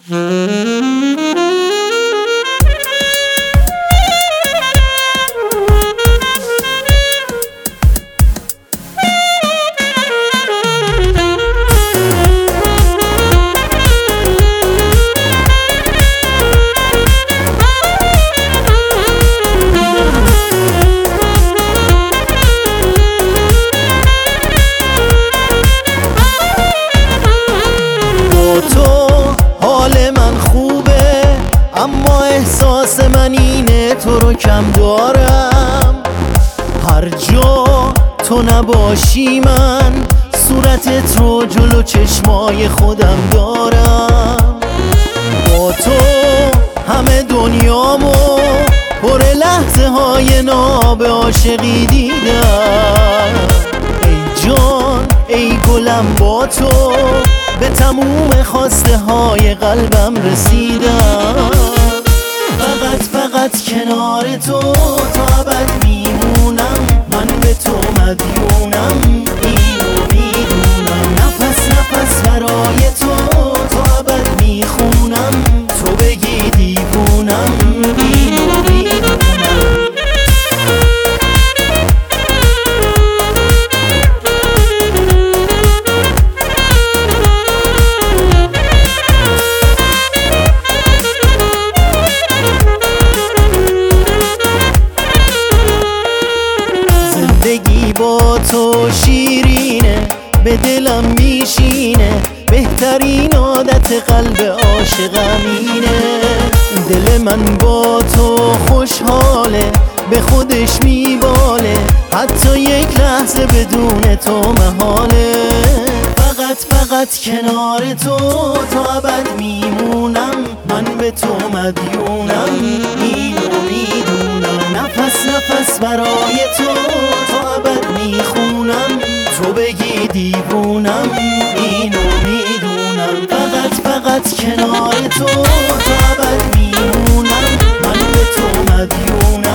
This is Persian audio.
اما احساس من اینه تو رو کم دارم. هر جا تو نباشی من صورت تو جلو چشمای خودم دارم. با تو همه دنیامو پر لحظه های ناب عاشقی دیدم. ای جان ای گلم با تو به تموم خواسته های قلبم رسیدم. فقط کنار تو تا ابد میمونم. من به تو مدیونم، اینو میدونم. نفس برای تو تا ابد میخونم. تو بگی دیوونم، اینو میدونم. زندگی با تو شیرینه، به دلم میشینه. بهترین عادت قلب عاشقم اینه. دل من با تو خوشحاله، به خودش میباله. حتی یک لحظه بدون تو محاله. فقط کنار تو تا ابد میمونم. من به تو مدیونم، اینو میدونم. نفس برای تو تا ابد میخونم. تو بگی دیوونم، اینو میدونم. فقط کنار تو تا ابد میمونم. من به تو مدیونم.